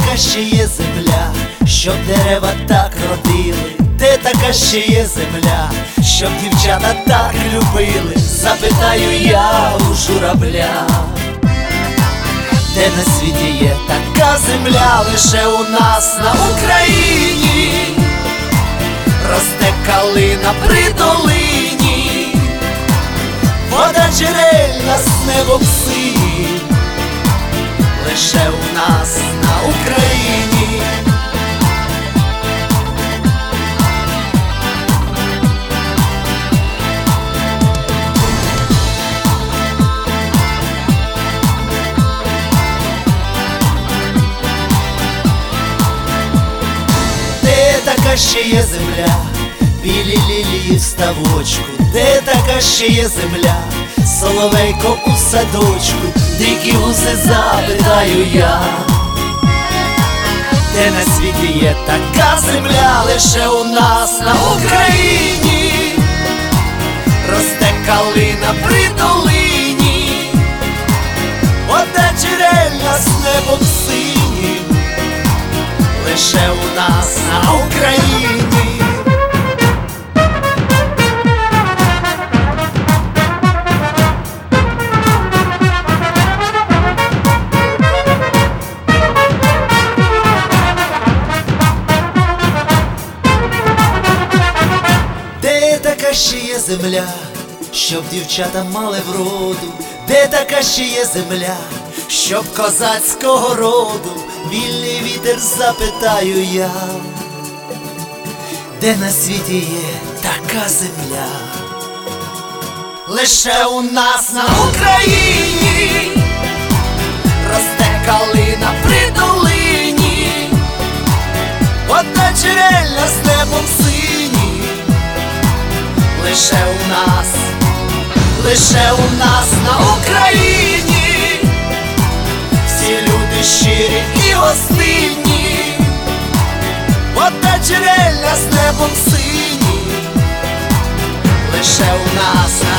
така ще є земля, щоб дерева так родили? Де така ще є земля, щоб дівчата так любили? Запитаю я у журавля. Де на світі є така земля? Лише у нас на Україні. Росте калина при долині, вода джерельна з небом сині. Лише у нас на Україні. Де така ще є земля, білі лілії в ставочку? Де така ще є земля, соловейко у садочку? Дикі гуси, запитаю я. Де на світі є така земля? Лише у нас на Україні. Росте калина при долині, вода джерельна з небом синім. Лише у нас на Україні. Де така ще є земля, щоб дівчата мали вроду? Де така ще є земля, щоб козацького роду? Вільний вітер, запитаю я. Де на світі є така земля? Лише у нас на Україні. Росте калина при долині, вода джерельна з небом сині. Лише у нас на Україні. Всі люди щирі і гостинні, вода джерельна з небом сині. Лише у нас